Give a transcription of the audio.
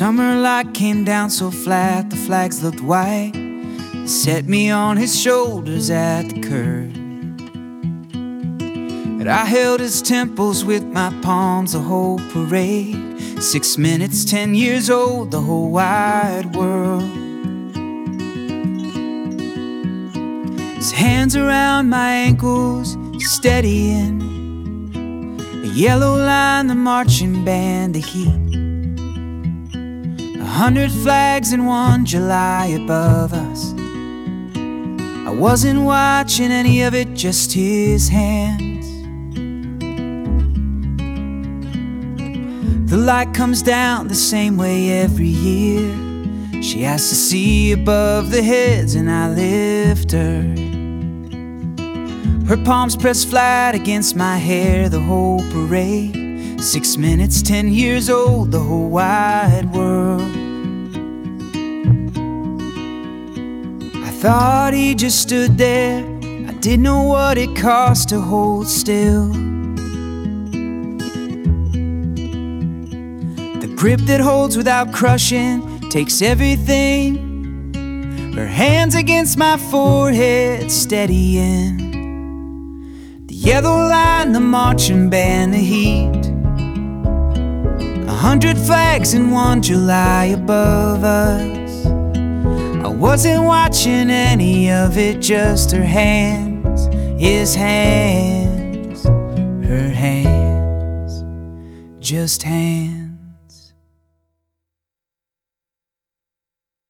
Summer light came down so flat, the flags looked white. Set me on his shoulders at the curve. And I held his temples with my palms the whole parade. 6 minutes, 10 years old, the whole wide world. His hands around my ankles, steadying. A yellow line, the marching band, the heat. 100 flags in one July above us. I wasn't watching any of it, just his hands. The light comes down the same way every year. She has to see above the heads and I lift her. Her palms pressed flat against my hair, the whole parade. 6 minutes, 10 years old, the whole wide world. I thought he just stood there. I didn't know what it cost to hold still. The grip that holds without crushing takes everything. Her hands against my forehead, steadying. The yellow line, the marching band, the heat. 100 flags in one July above us. I wasn't watching any of it, just her hands, his hands, her hands, just hands.